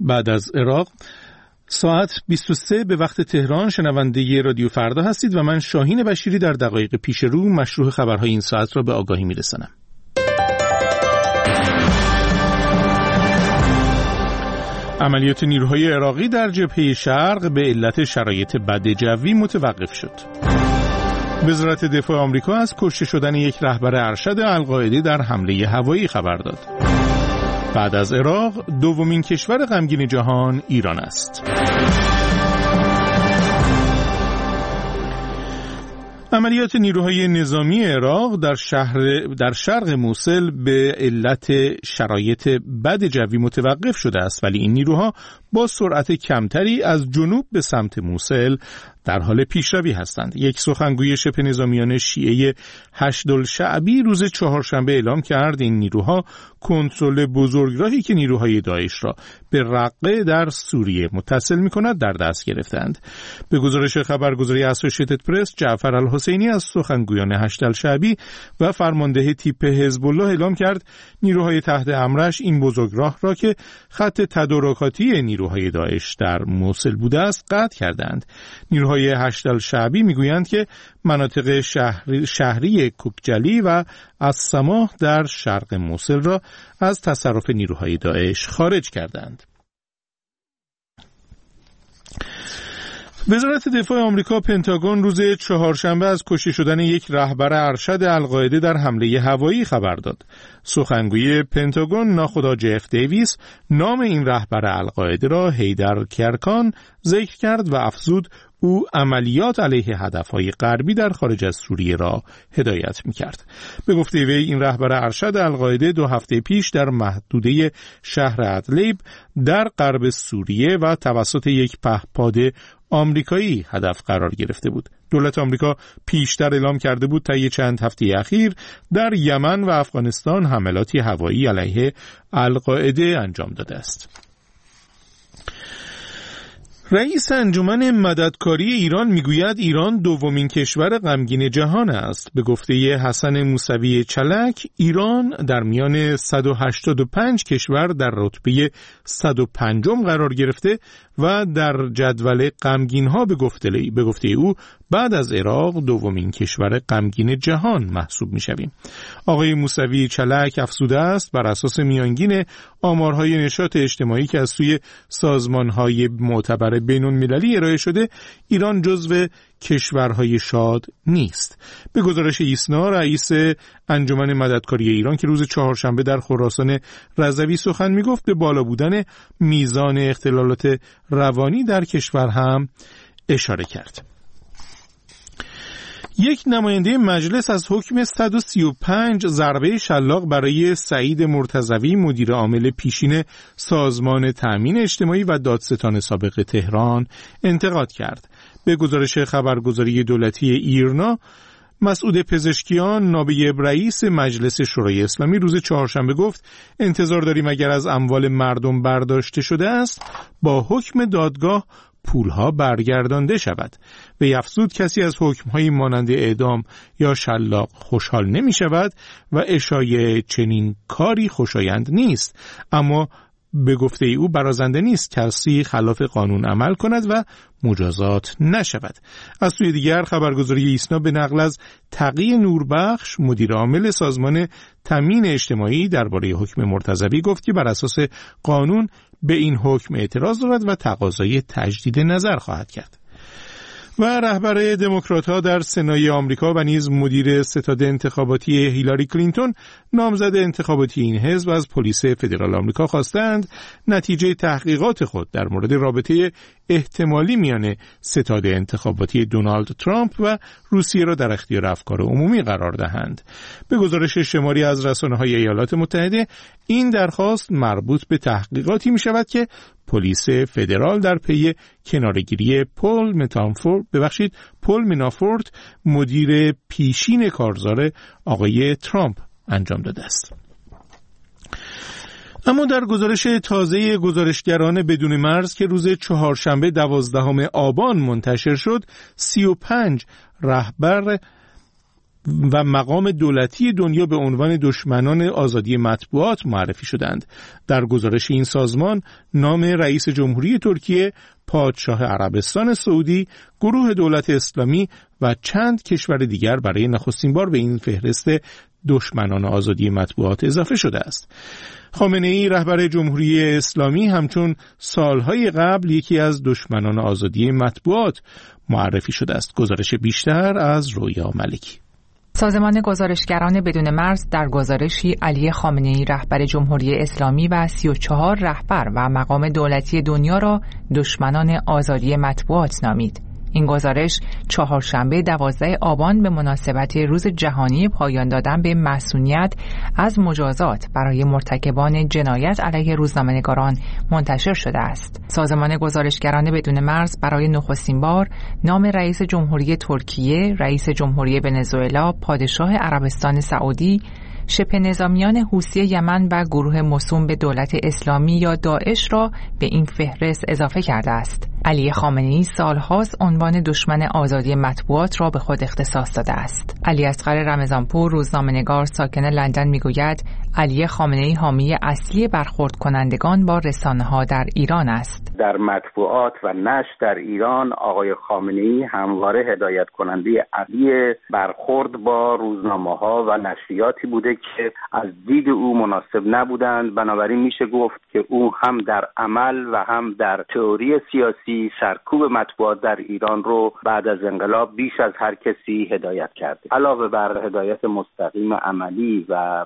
بعد از عراق. ساعت 23 به وقت تهران. شنونده رادیو فردا هستید و من شاهین بشیری در دقایق پیش رو مشروع خبرهای این ساعت را به آگاهی میرسانم. عملیات نیروهای عراقی در جبهه شرق به علت شرایط بد جوی متوقف شد. وزارت دفاع آمریکا از کشته شدن یک رهبر ارشد القاعده در حمله هوایی خبر داد. بعد از عراق دومین کشور غمگین جهان ایران است. عملیات نیروهای نظامی عراق در شرق موصل به علت شرایط بد جوی متوقف شده است، ولی این نیروها با سرعت کمتری از جنوب به سمت موصل در حال پیشروی هستند. یک سخنگوی شبه نظامیان شیعه هشت‌الشعبی روز چهارشنبه اعلام کرد این نیروها کنترل بزرگراهی که نیروهای داعش را به رقه در سوریه متصل می‌کند در دست گرفتند. به گزارش خبرگزاری اسوشیتد پرس، جعفر الحسینی از سخنگویان هشت‌الشعبی و فرمانده تیپ حزب الله اعلام کرد نیروهای تحت امرش این بزرگراه را که خط تدارکاتی نیروهای داعش در موصل بوده است قطع کردند. نیروهای هشت‌الشعبی میگویند که مناطق شهری کوکجلی و السماح در شرق موصل را از تصرف نیروهای داعش خارج کردند. وزارت دفاع آمریکا پنتاگون روز چهارشنبه از کشته شدن یک رهبر ارشد القاعده در حمله هوایی خبر داد. سخنگوی پنتاگون ناخدا جف دیویس نام این رهبر القاعده را هیدر کرکان ذکر کرد و افزود او عملیات علیه هدفهای غربی در خارج از سوریه را هدایت می‌کرد. به گفته وی این رهبر ارشد القاعده 2 هفته پیش در محدوده شهر ادلیب در غرب سوریه و توسط یک پهپاد آمریکایی هدف قرار گرفته بود. دولت آمریکا پیشتر اعلام کرده بود طی چند هفته اخیر در یمن و افغانستان حملاتی هوایی علیه القاعده انجام داده است. رئیس انجمن مددکاری ایران میگوید ایران دومین کشور غمگین جهان است. به گفته حسن موسوی چلک، ایران در میان 185 کشور در رتبه 105 قرار گرفته و در جدول غمگین‌ها به گفته او بعد از عراق دومین کشور غمگین جهان محسوب می‌شویم. آقای موسوی چلک افزوده است بر اساس میانگین آمارهای نشاط اجتماعی که از سوی سازمان‌های معتبر بین‌المللی ارائه شده، ایران جزو کشورهای شاد نیست. به گزارش ایسنا، رئیس انجمن مددکاری ایران که روز چهارشنبه در خراسان رضوی سخن میگفت، به بالا بودن میزان اختلالات روانی در کشور هم اشاره کرد. یک نماینده مجلس از حکم 135 ضربه شلاق برای سعید مرتضوی مدیر عامل پیشین سازمان تأمین اجتماعی و دادستان سابق تهران انتقاد کرد. به گزارش خبرگزاری دولتی ایرنا، مسعود پزشکیان نایب رئیس مجلس شورای اسلامی روز چهارشنبه گفت انتظار داریم اگر از اموال مردم برداشته شده است با حکم دادگاه پولها برگردانده شود. و افزود کسی از حکم‌های مانند اعدام یا شلاق خوشحال نمی شود و اشاعه چنین کاری خوشایند نیست، اما به گفته او برازنده نیست کسی خلاف قانون عمل کند و مجازات نشود. از سوی دیگر خبرگزاری ایسنا به نقل از تقی نوربخش مدیر عامل سازمان تامین اجتماعی درباره حکم مرتضوی گفت که بر اساس قانون به این حکم اعتراض دارد و تقاضای تجدید نظر خواهد کرد. و رهبر دموکرات‌ها در سنای آمریکا و نیز مدیر ستاد انتخاباتی هیلاری کلینتون نامزد انتخاباتی این حزب از پلیس فدرال آمریکا خواستند نتیجه تحقیقات خود در مورد رابطه احتمالی میان ستاد انتخاباتی دونالد ترامپ و روسیه را در اختیار افکار عمومی قرار دهند. به گزارش شماری از رسانه‌های ایالات متحده، این درخواست مربوط به تحقیقاتی می شود که پلیس فدرال در پی کناره‌گیری پول منافورت مدیر پیشین کارزار آقای ترامپ انجام داده است. اما در گزارش تازه گزارشگران بدون مرز که روز چهارشنبه 12 آبان منتشر شد، 35 رهبر و مقام دولتی دنیا به عنوان دشمنان آزادی مطبوعات معرفی شدند. در گزارش این سازمان نام رئیس جمهوری ترکیه، پادشاه عربستان سعودی، گروه دولت اسلامی و چند کشور دیگر برای نخستین بار به این فهرست دشمنان آزادی مطبوعات اضافه شده است. خامنه‌ای رهبر جمهوری اسلامی همچون سالهای قبل یکی از دشمنان آزادی مطبوعات معرفی شده است. گزارش بیشتر از رویا ملکی. سازمان گزارشگران بدون مرز در گزارشی علی خامنه‌ای رهبر جمهوری اسلامی و 34 رهبر و مقام دولتی دنیا را دشمنان آزادی مطبوعات نامید. این گزارش چهارشنبه 12 آبان به مناسبت روز جهانی پایان دادن به معصومیت از مجازات برای مرتکبان جنایت علیه روزنامه‌نگاران منتشر شده است. سازمان گزارشگران بدون مرز برای نخستین بار نام رئیس جمهوری ترکیه، رئیس جمهوری ونزوئلا، پادشاه عربستان سعودی، شبه نظامیان حوثی یمن و گروه موسوم به دولت اسلامی یا داعش را به این فهرست اضافه کرده است. علی خامنه‌ای سالهاست عنوان دشمن آزادی مطبوعات را به خود اختصاص داده است. علی اصغر رمضانپور روزنامه‌نگار ساکن لندن میگوید علی خامنه‌ای حامی اصلی برخورد کنندگان با رسانه‌ها در ایران است. در مطبوعات و نشر در ایران آقای خامنه‌ای همواره هدایت کننده اصلی برخورد با روزنامه‌ها و نشریاتی بوده که از دید او مناسب نبودند. بنابراین میشه گفت که او هم در عمل و هم در تئوری سیاسی سرکوب مطبوعات در ایران رو بعد از انقلاب بیش از هر کسی هدایت کرده. علاوه بر هدایت مستقیم عملی و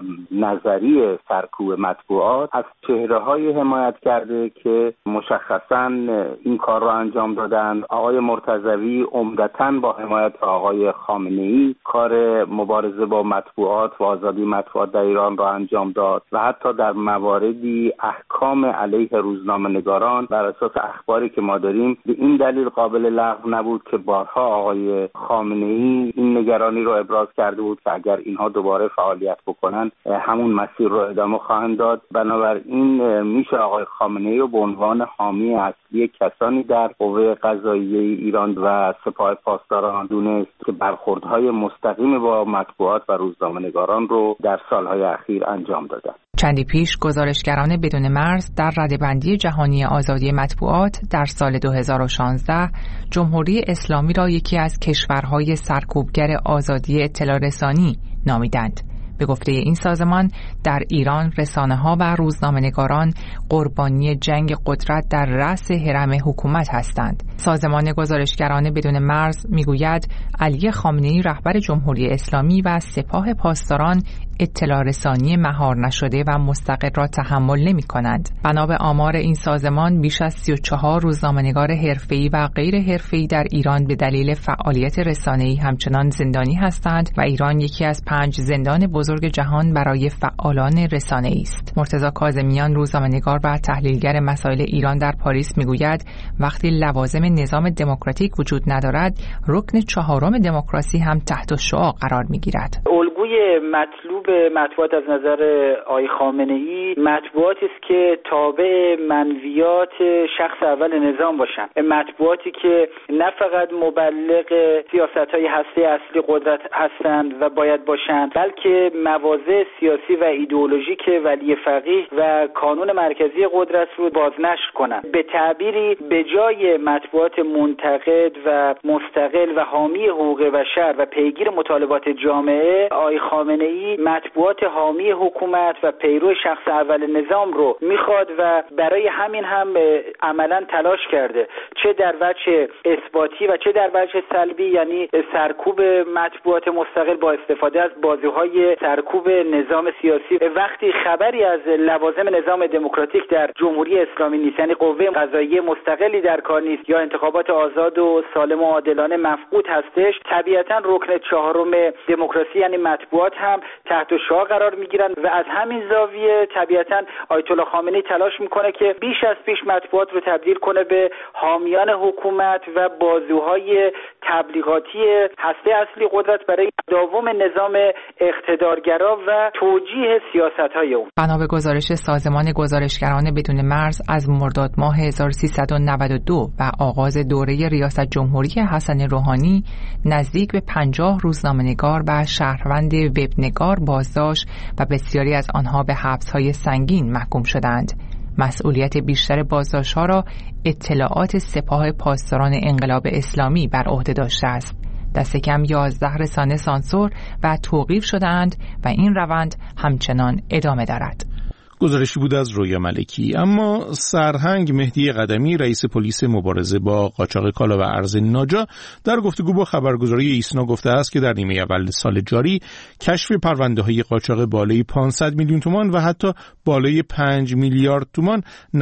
نظری سرکوب مطبوعات، از چهره‌های حمایت کرده که مشخصاً این کار رو انجام دادند. آقای مرتضوی عمدتاً با حمایت آقای خامنه‌ای کار مبارزه با مطبوعات و آزادی مطبوعات در ایران را انجام داد و حتی در مواردی احکام علیه روزنامه‌نگاران بر اساس اخباری که ما داریم به این دلیل قابل لغو نبود که بارها آقای خامنه‌ای این نگرانی رو ابراز کرده بود که اگر اینها دوباره فعالیت بکنن همون مسیر رو ادامه خواهند داد. بنابراین میشه آقای خامنه‌ای رو به عنوان حامی اصلی کسانی در قوه قضاییه ایران و سپاه پاسداران دونست که برخوردهای مستقیم با مطبوعات و روزنامه‌نگاران رو در سالهای اخیر انجام دادند. چندی پیش گزارشگران بدون مرز در رده‌بندی جهانی آزادی مطبوعات در سال 2016 جمهوری اسلامی را یکی از کشورهای سرکوبگر آزادی اطلاع رسانی نامیدند. به گفته این سازمان در ایران رسانه‌ها و روزنامه‌نگاران قربانی جنگ قدرت در رأس هرم حکومت هستند. سازمان گزارشگران بدون مرز میگوید علی خامنه‌ای رهبر جمهوری اسلامی و سپاه پاسداران اطلاع رسانی مهار نشده و مستقل را تحمل نمی‌کنند. بنا به آمار این سازمان بیش از 34 روزنامه‌نگار حرفه‌ای و غیر حرفه‌ای در ایران به دلیل فعالیت رسانه‌ای همچنان زندانی هستند و ایران یکی از 5 زندان بزرگ جهان برای فعالان رسانه‌ای است. مرتضی کاظمیان روزنامه‌نگار و تحلیلگر مسائل ایران در پاریس میگوید وقتی لوازم نظام دموکراتیک وجود ندارد، رکن چهارم دموکراسی هم تحت شعاع قرار می‌گیرد. الگوی مطلوب مطبوعات از نظر آقای خامنه‌ای مطبوعاتی است که تابع منویات شخص اول نظام باشند، مطبوعاتی که نه فقط مبلغ سیاست‌های هسته اصلی قدرت هستند و باید باشند، بلکه مواضع سیاسی و ایدئولوژیک ولی فقیه و کانون مرکزی قدرت رو بازنشر کنند. به تعبیری به جای مطبوعات منتقد و مستقل و حامی حقوق بشر و پیگیر مطالبات جامعه، آقای خامنه‌ای مطبوعات حامی حکومت و پیرو شخص اول نظام رو میخواد و برای همین هم عملاً تلاش کرده، چه در وجه اثباتی و چه در وجه سلبی، یعنی سرکوب مطبوعات مستقل با استفاده از بازوهای سرکوب نظام سیاسی. وقتی خبری از لوازم نظام دموکراتیک در جمهوری اسلامی نیست، یعنی قوه قضاییه مستقلی در کار نیست یا انتخابات آزاد و سالم و عادلانه مفقود هستش، طبیعتاً رکن چهارم دموکراسی یعنی مطبوعات هم تحت شعاع قرار میگیرن و از همین زاویه طبیعتاً آیت الله خامنه‌ای تلاش میکنه که بیش از پیش مطبوعات رو تبدیل کنه به حامی حامیان حکومت و بازوهای تبلیغاتی هسته اصلی قدرت برای تداوم نظام اقتدارگرا و توجیه سیاست‌های اون. بنا به گزارش سازمان گزارشگران بدون مرز از مرداد ماه 1392 و آغاز دوره ریاست جمهوری حسن روحانی، نزدیک به 50 روزنامه‌نگار و شهروند وبنگار بازداشت و بسیاری از آنها به حبس‌های سنگین محکوم شدند. مسئولیت بیشتر بازداشت‌ها را اطلاعات سپاه پاسداران انقلاب اسلامی بر عهده داشته است. دست کم 11 رسانه سانسور و توقیف شدند و این روند همچنان ادامه دارد. گزارشی بود از رویا ملکی. اما سرهنگ مهدی قدمی، رئیس پلیس مبارزه با قاچاق کالا و ارز ناجا، در گفتگو با خبرگزاری ایسنا گفته است که در نیمه اول سال جاری کشف پرونده‌های قاچاق بالای 500 میلیون تومان و حتی بالای 5 میلیارد تومان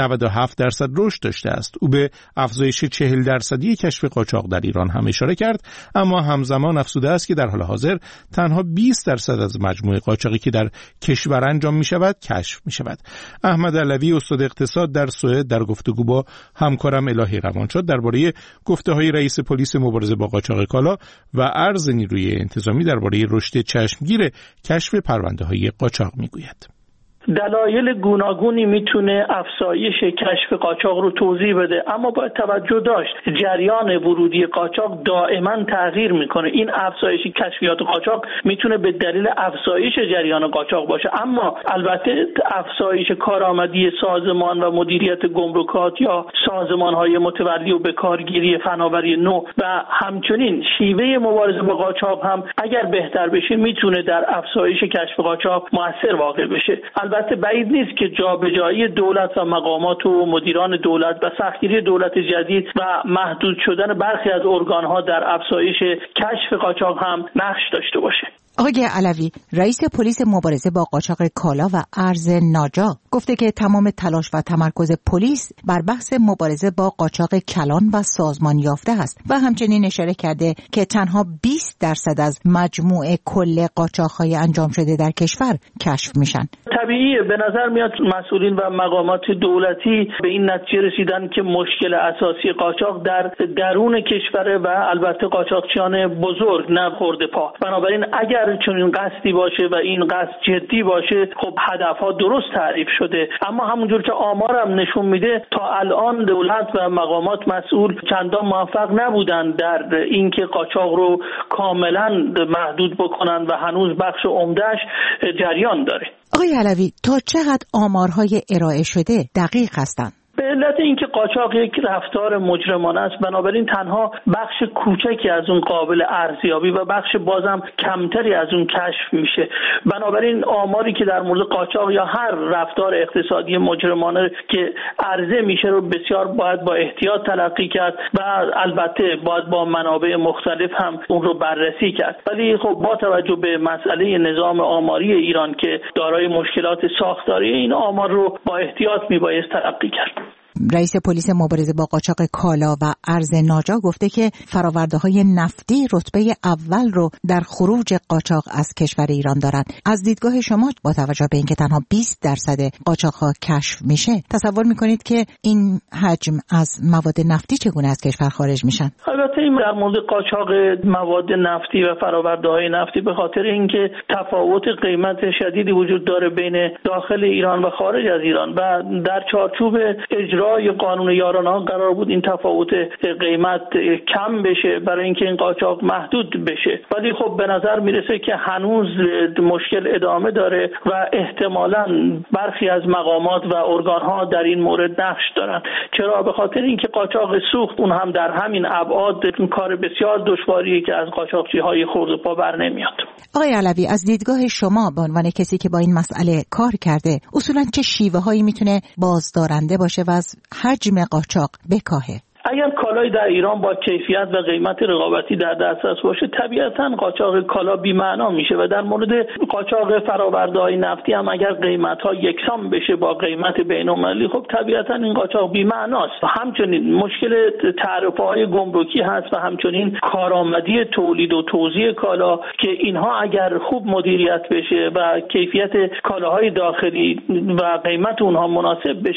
97% رشد داشته است. او به افزایش 40% کشف قاچاق در ایران هم اشاره کرد، اما همزمان افزوده است که در حال حاضر تنها 20% از مجموع قاچاقی که در کشور انجام می‌شود کشف می‌شود. احمد علوی، استاد اقتصاد در سوئد، در گفتگو با همکارم الهی روانشاد درباره گفته‌های رئیس پلیس مبارزه با قاچاق کالا و ارز نیروی انتظامی درباره رشد چشمگیر کشف پرونده‌های قاچاق میگوید. دلایل گوناگونی میتونه افزایش کشف قاچاق رو توضیح بده، اما باید توجه داشت جریان ورودی قاچاق دائما تغییر میکنه. این افزایش کشفیات قاچاق میتونه به دلیل افزایش جریان قاچاق باشه، اما البته افزایش کارآمدی سازمان و مدیریت گمرکات یا سازمان‌های متولی و به کارگیری فناوری نو و همچنین شیوه مبارزه با قاچاق هم اگر بهتر بشه میتونه در افزایش کشف قاچاق مؤثر واقع بشه. البته بعید نیست که جابجایی دولت و مقامات و مدیران دولت و سختگیری دولت جدید و محدود شدن برخی از ارگان‌ها در افزایش کشف قاچاق هم نقش داشته باشه. آقای علوی، رئیس پلیس مبارزه با قاچاق کالا و ارز ناجا، گفته که تمام تلاش و تمرکز پلیس بر بحث مبارزه با قاچاق کلان و سازمان یافته است و همچنین اشاره کرده که تنها 20% از مجموع کل قاچاق‌های انجام شده در کشور کشف میشن. طبیعیه، به نظر میاد مسئولین و مقامات دولتی به این نتیجه رسیدن که مشکل اساسی قاچاق در درون کشوره و البته قاچاقچیان بزرگ نه خرده پا. بنابراین اگر چنین قصدی باشه و این قصد جدی باشه، خب هدفها درست تعریف شده، اما همونجور که آمارم نشون میده تا الان دولت و مقامات مسئول چندان موفق نبودن در اینکه قاچاق رو کاملا محدود بکنن و هنوز بخش عمده‌اش جریان داره. آقای علوی، تا چقدر آمارهای ارائه شده دقیق هستند؟ به علت اینکه قاچاق یک رفتار مجرمانه است، بنابراین تنها بخش کوچکی از اون قابل ارزیابی و بخش بازم کمتری از اون کشف میشه. بنابراین آماری که در مورد قاچاق یا هر رفتار اقتصادی مجرمانه که عرضه میشه رو بسیار باید با احتیاط تلقی کرد و البته باید با منابع مختلف هم اون رو بررسی کرد. ولی خب با توجه به مسئله نظام آماری ایران که دارای مشکلات ساختاری، این آمار رو با احتیاط میبایست تلقی کرد. رئیس پلیس مبارزه با قاچاق کالا و ارز ناجا گفته که فرآورده‌های نفتی رتبه اول رو در خروج قاچاق از کشور ایران دارند. از دیدگاه شما با توجه به اینکه تنها 20% قاچاق‌ها کشف میشه، تصور میکنید که این حجم از مواد نفتی چگونه از کشور خارج میشن؟ البته این در مورد قاچاق مواد نفتی و فرآورده‌های نفتی به خاطر اینکه تفاوت قیمت شدیدی وجود داره بین داخل ایران و خارج از ایران و در چارچوب اجرای قانون یارانه قرار بود این تفاوت قیمت کم بشه برای اینکه این قاچاق محدود بشه، ولی خب به نظر میرسه که هنوز مشکل ادامه داره و احتمالاً برخی از مقامات و ارگان‌ها در این مورد نقش دارن. چرا؟ به خاطر اینکه قاچاق سوخت اون هم در همین ابعاد کار بسیار دشواریه که از قاچاقچی‌های خرد پا بر نمیاد. آقای علوی، از دیدگاه شما به عنوان کسی که با این مسئله کار کرده، اصولاً چه شیوه‌هایی میتونه بازدارنده باشه و از حجم قاچاق بکاهه؟ اگر کالای در ایران با کیفیت و قیمت رقابتی در دسترس باشه، طبیعتاً قاچاق کالا بی‌معنا میشه و در مورد قاچاق فرآورده‌های نفتی هم اگر قیمت‌ها یکسان بشه با قیمت بین‌المللی، خب طبیعتاً این قاچاق بی‌معناست. و همچنین مشکل تعرفه‌های گمرکی هست و همچنین کارآمدی تولید و توزیع کالا که اینها اگر خوب مدیریت بشه و کیفیت کالاهای داخلی و قیمت اونها مناسب بشه،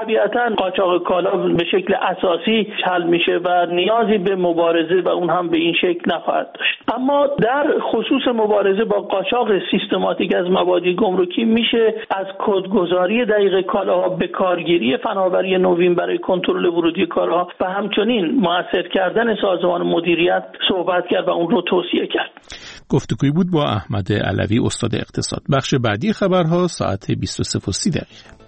طبیعتاً قاچاق کالا به شکل اساسی حل میشه و نیازی به مبارزه و اون هم به این شکل نخواهد داشت. اما در خصوص مبارزه با قاچاق سیستماتیک از مواد گمرکی میشه از کدگذاری دقیق کالاها به کارگیری فناوری نوین برای کنترل ورودی کالاها و همچنین مؤثر کردن سازمان مدیریت صحبت کرد و اون رو توصیه کرد. گفتگویی بود با احمد علوی، استاد اقتصاد. بخش بعدی خبرها ساعت 23:30.